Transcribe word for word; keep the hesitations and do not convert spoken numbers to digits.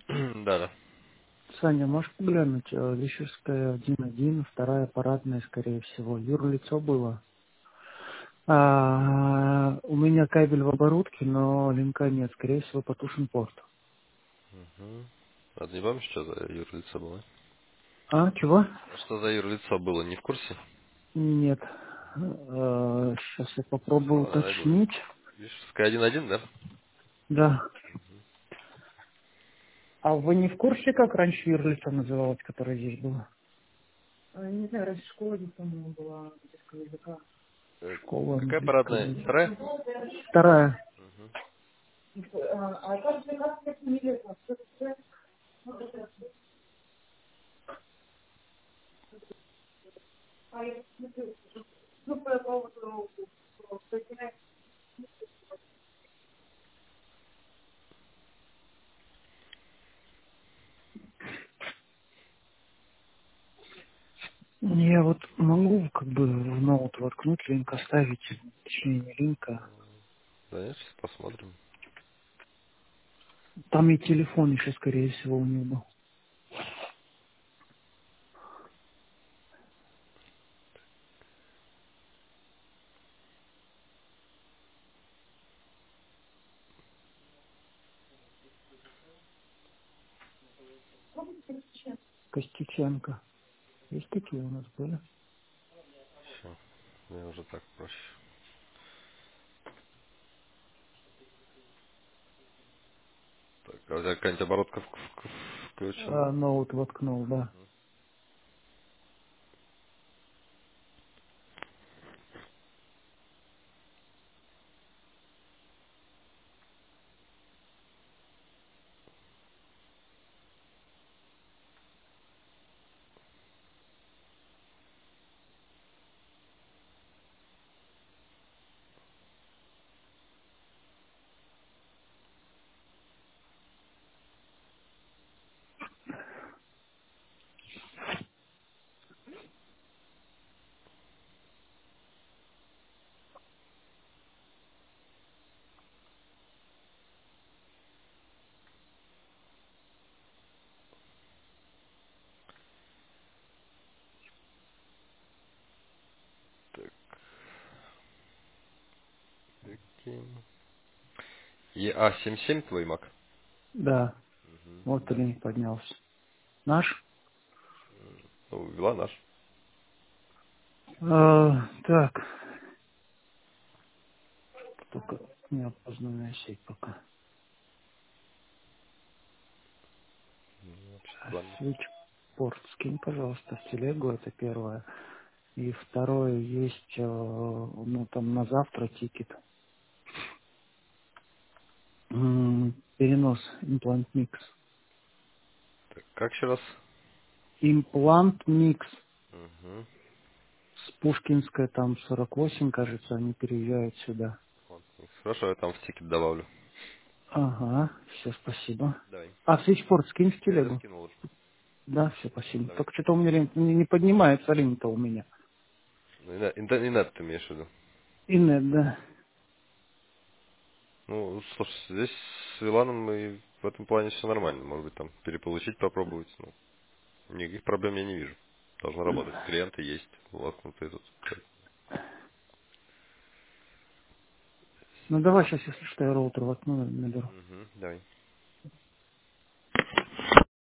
Да, да. Саня, можешь глянуть? э, Вишерская один один, вторая парадная, скорее всего. Юрлицо было. А, у меня кабель в оборудке, но линка нет. Скорее всего, потушен порт. Угу. А ты не помнишь, что за юрлицо было? А, чего? А что за юрлицо было, не в курсе? Нет. Сейчас я попробую Ладно, найду. уточнить. Вишерская один один, да? Да. А вы не в курсе, как раньше юрлицо называлось, которое здесь было? А, Не знаю, раньше школа здесь, по-моему, была английского языка. Э, Школа Какая английского парадная? языка. Вторая? Вторая. Угу. А а как же как это фамилия? Я вот могу как бы в ноут воткнуть, линк оставить, точнее не линка. Да нет, сейчас посмотрим. Там и телефон еще, скорее всего, у него был. Костюченко. Есть такие у нас были? Все. Мне уже так проще. Так, а у тебя какая-нибудь оборотка в- в- включена? А, ноут воткнул, да. Так, окей. и а семь семь твой мак? Да, Угу. вот Да. линк поднялся. Наш? Ну, вела наш. А, так, только неопознанная сеть пока. Ну, вообще план. Свитчпорт скинь, пожалуйста, в телегу, это первое. И второе, есть, э, ну, там на завтра тикет. М, Перенос, имплант микс. Так, как еще раз? Имплант микс Угу. с Пушкинская, там сорок восемь, кажется, они переезжают сюда. Хорошо, я там в тикет добавлю. Ага, все, спасибо. Давай. А, свитчпорт скинь в Я, я телегу. скинул уже. Да, все, спасибо. Давай. Только что-то у меня лин- не, не поднимается линк-то у меня. Ну, и, на- и на- и нет, ты имеешь в виду. И нет, да. Ну, слушай, здесь с Иланом и в этом плане все нормально. Может быть, там переполучить попробовать. Ну, никаких проблем я не вижу. Должно работать. Клиенты есть, воткнутые тут. Ну давай сейчас, если что, я роутер воткну, наберу. Угу, давай.